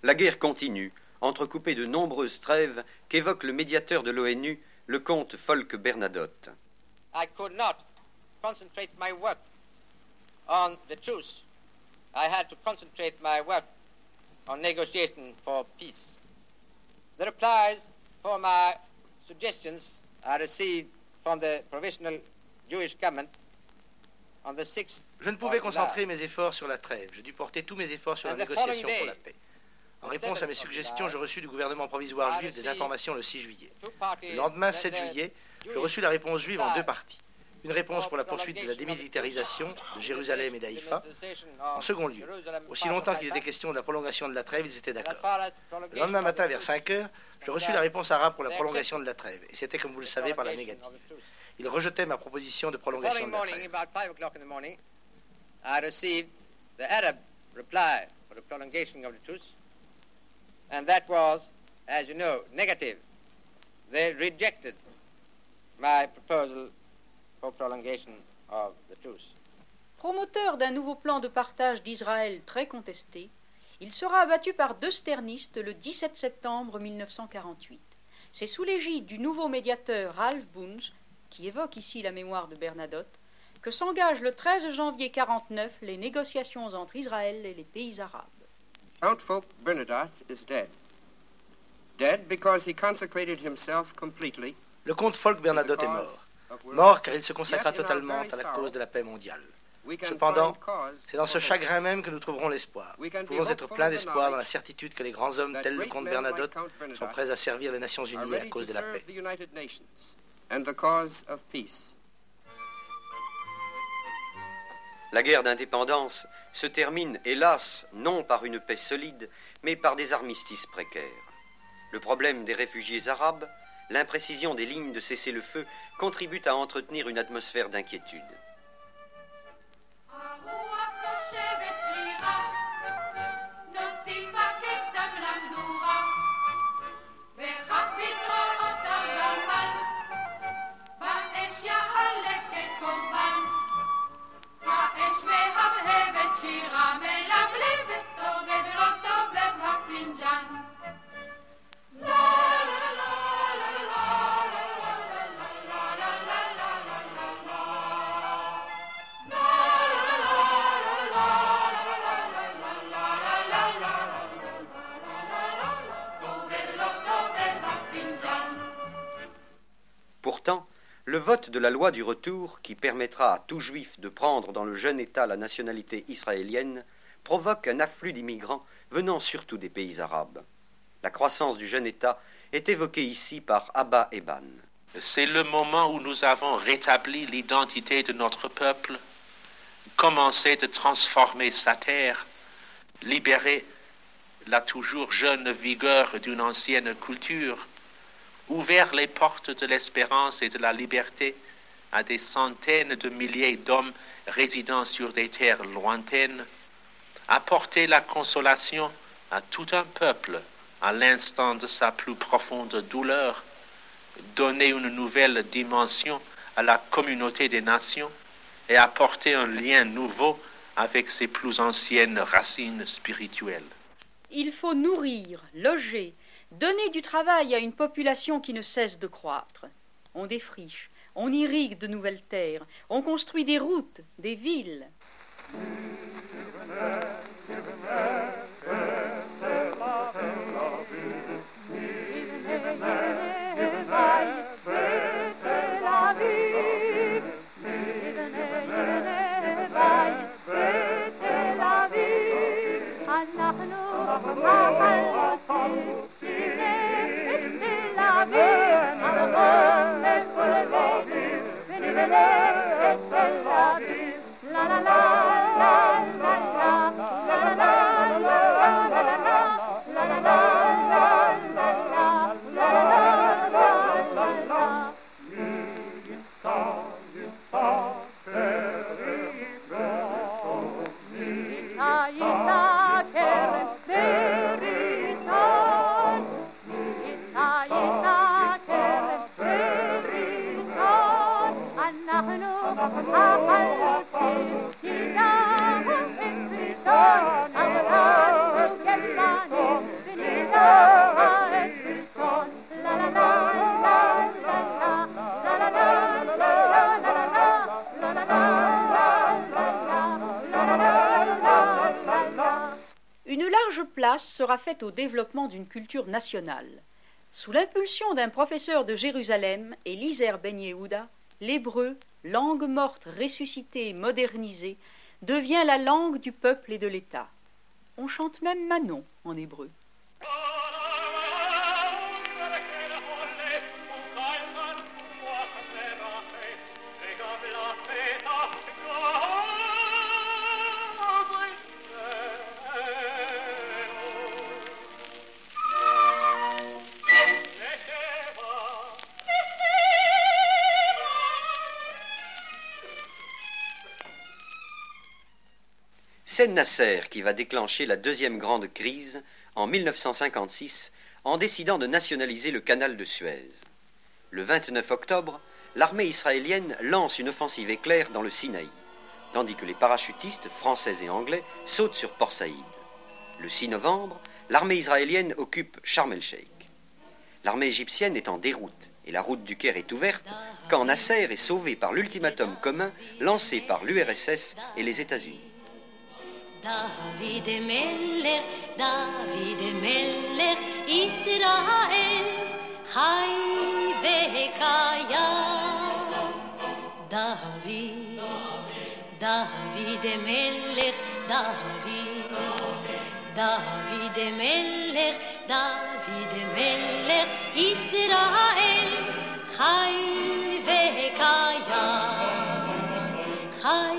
La guerre continue, entrecoupée de nombreuses trêves qu'évoque le médiateur de l'ONU, le comte Folke Bernadotte. I could not concentrate my work on the truce. I had to concentrate my work on negotiation for peace. The replies for my suggestions I received from the provisional Jewish government on the 6th. Je ne pouvais concentrer mes efforts sur la trêve. Je dus porter tous mes efforts sur la négociation pour la paix. En réponse à mes suggestions, je reçus du gouvernement provisoire juif des informations le 6 juillet. Le lendemain, 7 juillet, je reçus la réponse juive en deux parties. Une réponse pour la poursuite de la démilitarisation de Jérusalem et d'Haïfa. En second lieu, aussi longtemps qu'il était question de la prolongation de la trêve, ils étaient d'accord. Le lendemain matin, vers 5 heures, je reçus la réponse arabe pour la prolongation de la trève. Et c'était, comme vous le savez, par la négative. Ils rejetaient ma proposition de prolongation de la trêve. I received the Arab reply for the prolongation of the truce, and that was, as you know, negative. They rejected my proposal for prolongation of the truce. Promoteur d'un nouveau plan de partage d'Israël très contesté, il sera abattu par deux sternistes le 17 septembre 1948. C'est sous l'égide du nouveau médiateur Ralph Bunche, qui évoque ici la mémoire de Bernadotte, que s'engagent le 13 janvier 1949 les négociations entre Israël et les pays arabes. Count Folke Bernadotte is dead. Dead because he consecrated himself completely. Le comte Folke Bernadotte est mort. Mort car il se consacra totalement à la cause de la paix mondiale. Cependant, c'est dans ce chagrin même que nous trouverons l'espoir. Nous pouvons être pleins d'espoir dans la certitude que les grands hommes tels le comte Bernadotte sont prêts à servir les Nations Unies à cause de la paix. La guerre d'indépendance se termine, hélas, non par une paix solide, mais par des armistices précaires. Le problème des réfugiés arabes, l'imprécision des lignes de cessez-le-feu contribuent à entretenir une atmosphère d'inquiétude. Pourtant, le vote de la loi du retour, qui permettra à tout juif de prendre dans le jeune État la nationalité israélienne, provoque un afflux d'immigrants venant surtout des pays arabes. La croissance du jeune État est évoquée ici par Abba Eban. C'est le moment où nous avons rétabli l'identité de notre peuple, commencé de transformer sa terre, libéré la toujours jeune vigueur d'une ancienne culture, ouvert les portes de l'espérance et de la liberté à des centaines de milliers d'hommes résidant sur des terres lointaines, apporté la consolation à tout un peuple à l'instant de sa plus profonde douleur, donné une nouvelle dimension à la communauté des nations et apporté un lien nouveau avec ses plus anciennes racines spirituelles. Il faut nourrir, loger, donner du travail à une population qui ne cesse de croître. On défriche, on irrigue de nouvelles terres, on construit des routes, des villes. place sera faite au développement d'une culture nationale. Sous l'impulsion d'un professeur de Jérusalem, Eliezer Ben Yehuda, l'hébreu, langue morte ressuscitée et modernisée, devient la langue du peuple et de l'État. On chante même Manon en hébreu. C'est Nasser qui va déclencher la deuxième grande crise en 1956 en décidant de nationaliser le canal de Suez. Le 29 octobre, l'armée israélienne lance une offensive éclair dans le Sinaï, tandis que les parachutistes français et anglais sautent sur Port Saïd. Le 6 novembre, l'armée israélienne occupe Sharm el-Sheikh. L'armée égyptienne est en déroute et la route du Caire est ouverte quand Nasser est sauvé par l'ultimatum commun lancé par l'URSS et les États-Unis. David Meller, Israël, Chai vekayam. David Meller, David Meller, Israël, Chai vekayam. Chai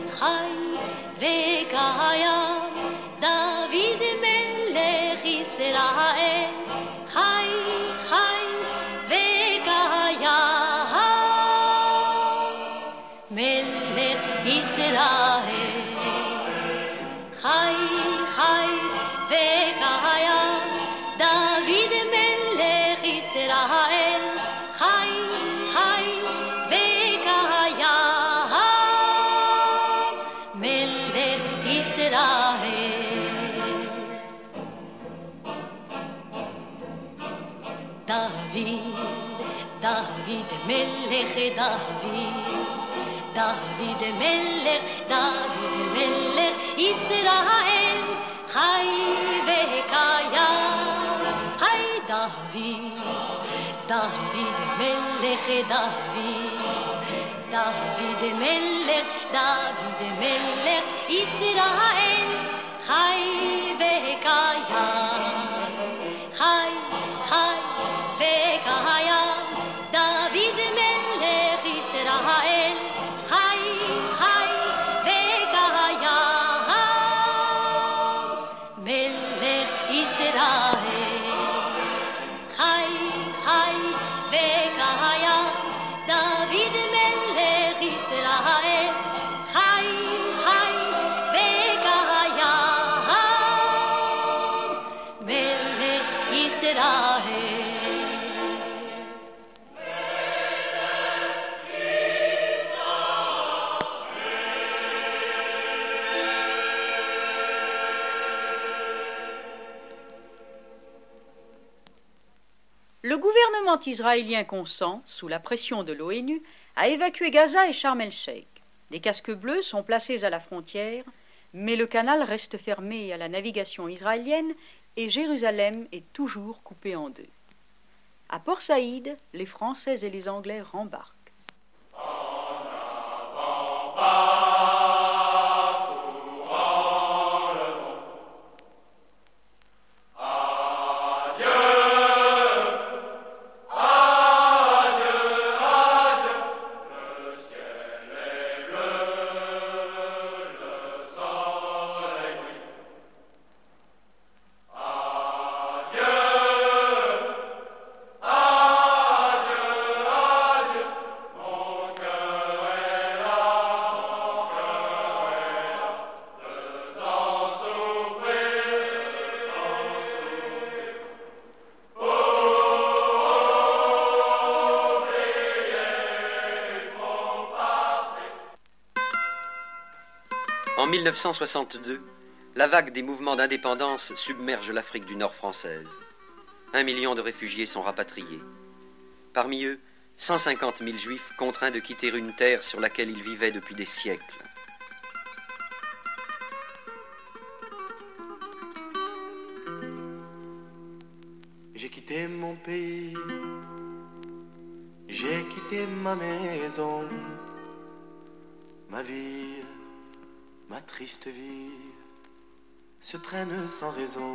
vekayam, David Melech Israel, Chai vekayam, Melech Israel, Chai vekayam, David Melech Israel, Chai vekayam, Melech Israel. David Melech, David Melech, Israel, Chai vekayam. Hai David Melech, David Melech, Israel, Chai vekayam. Chai vekayam, David Melech Israel, Chai vekayam, Melech Israel, Chai vekayam, David Melech Israel, Chai vekayam, Melech Israel. Le gouvernement israélien consent, sous la pression de l'ONU, à évacuer Gaza et Sharm el-Sheikh. Des casques bleus sont placés à la frontière, mais le canal reste fermé à la navigation israélienne et Jérusalem est toujours coupée en deux. À Port Saïd, les Français et les Anglais rembarquent. En 1962, la vague des mouvements d'indépendance submerge l'Afrique du Nord française. 1 million de réfugiés sont rapatriés. Parmi eux, 150 000 juifs contraints de quitter une terre sur laquelle ils vivaient depuis des siècles. quitté ma maison, ma vie, ma triste vie, se traîne sans raison.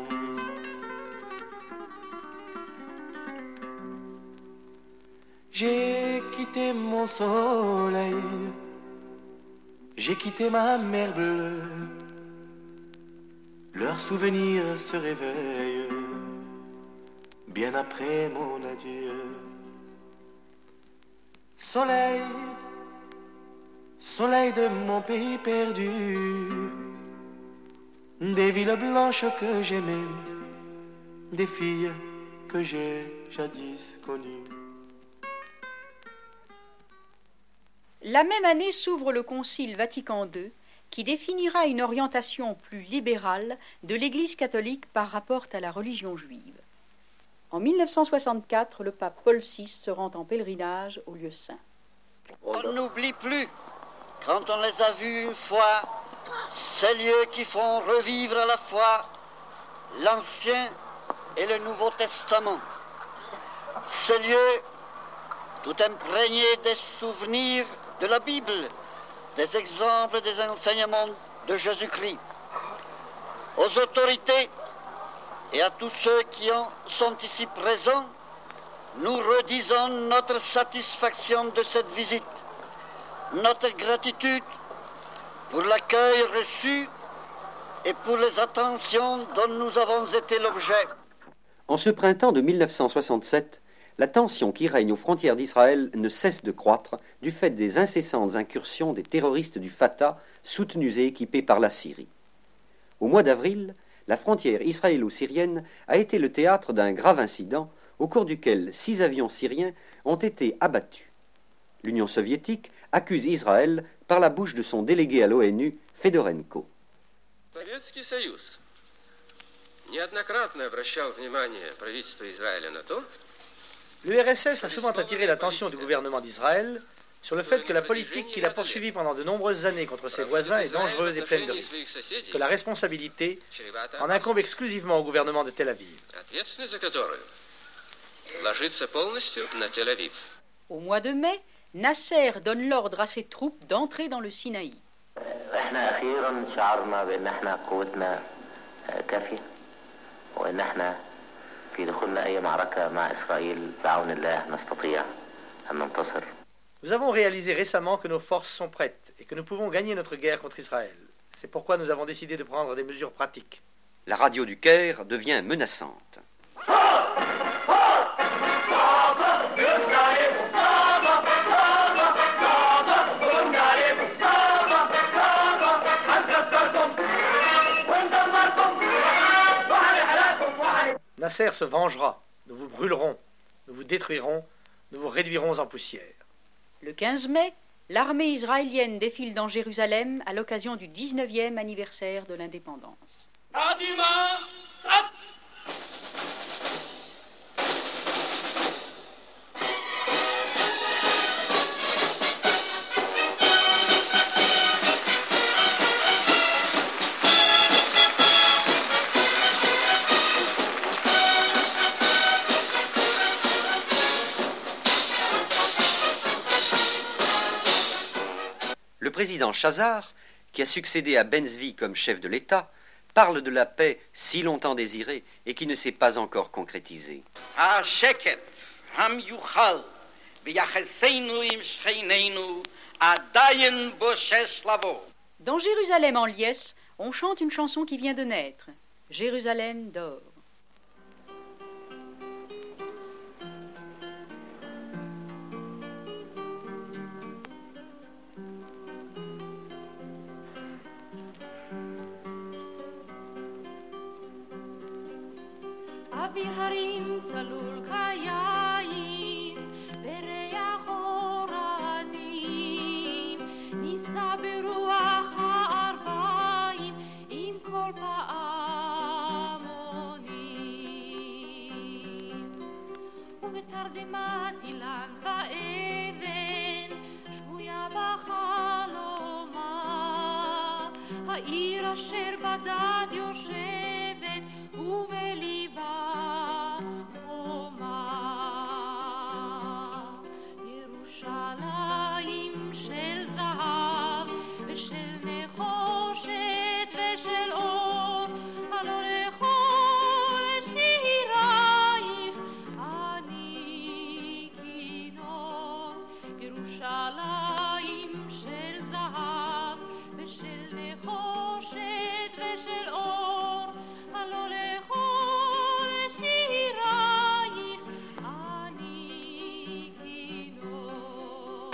J'ai quitté mon soleil, j'ai quitté ma mer bleue, leurs souvenirs se réveillent bien après mon adieu. Soleil, soleil de mon pays perdu, des villes blanches que j'aimais, des filles que j'ai jadis connues. La même année s'ouvre le Concile Vatican II qui définira une orientation plus libérale de l'Église catholique par rapport à la religion juive. En 1964, le pape Paul VI se rend en pèlerinage au lieu saint. On n'oublie plus, quand on les a vus une fois, ces lieux qui font revivre à la fois l'Ancien et le Nouveau Testament. Ces lieux tout imprégnés des souvenirs de la Bible, des exemples des enseignements de Jésus-Christ. Aux autorités et à tous ceux qui sont ici présents, nous redisons notre satisfaction de cette visite, notre gratitude pour l'accueil reçu et pour les attentions dont nous avons été l'objet. En ce printemps de 1967, la tension qui règne aux frontières d'Israël ne cesse de croître du fait des incessantes incursions des terroristes du Fatah, soutenus et équipés par la Syrie. Au mois d'avril, la frontière israélo-syrienne a été le théâtre d'un grave incident au cours duquel 6 avions syriens ont été abattus. L'Union soviétique accuse Israël par la bouche de son délégué à l'ONU, Fedorenko. Советский Союз неоднократно обращал внимание правительства Израиля на то, L'URSS a souvent attiré l'attention du gouvernement d'Israël sur le fait que la politique qu'il a poursuivie pendant de nombreuses années contre ses voisins est dangereuse et pleine de risques, que la responsabilité en incombe exclusivement au gouvernement de Tel Aviv. Au mois de mai, Nasser donne l'ordre à ses troupes d'entrer dans le Sinaï. Nous avons réalisé récemment que nos forces sont prêtes et que nous pouvons gagner notre guerre contre Israël. C'est pourquoi nous avons décidé de prendre des mesures pratiques. La radio du Caire devient menaçante. Nasser se vengera. Nous vous brûlerons, nous vous détruirons, nous vous réduirons en poussière. Le 15 mai, l'armée israélienne défile dans Jérusalem à l'occasion du 19e anniversaire de l'indépendance. Le président Chazar, qui a succédé à Ben-Zvi comme chef de l'État, parle de la paix si longtemps désirée et qui ne s'est pas encore concrétisée. Dans Jérusalem en liesse, on chante une chanson qui vient de naître, Jérusalem dort. אוויר הרים צלול כיין, בריח אורנים, נישא ברוח הערביים, עם כל פעמונים. ובתרדמת אילן ואבן, שבויה בחלומה, העיר אשר בדד יושבת, ובליבה חומה. ירושלים ירושלים של זהב ושל נחושת ושל אור, הלא לכל שירייך אני כינור.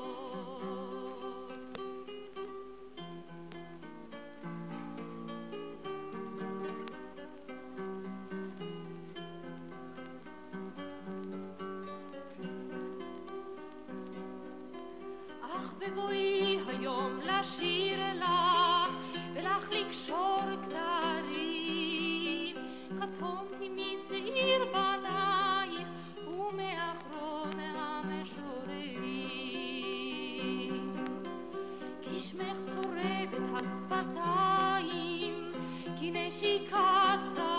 אך בבואי היום לשיר לך ולך לקשור כתרים, קטונתי מצעיר בנייך ומאחרון המשוררים, כי שמך צורב את השפתיים כנשיקת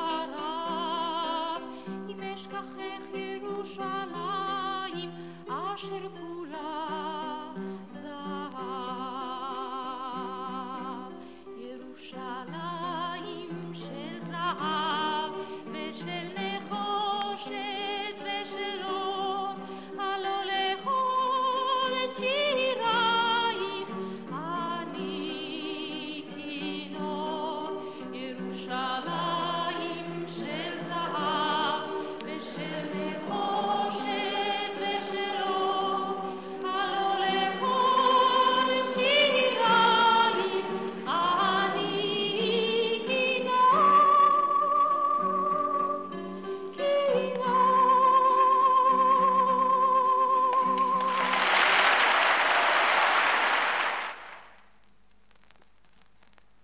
זרב, אם אשכחך ירושלים אשר כולה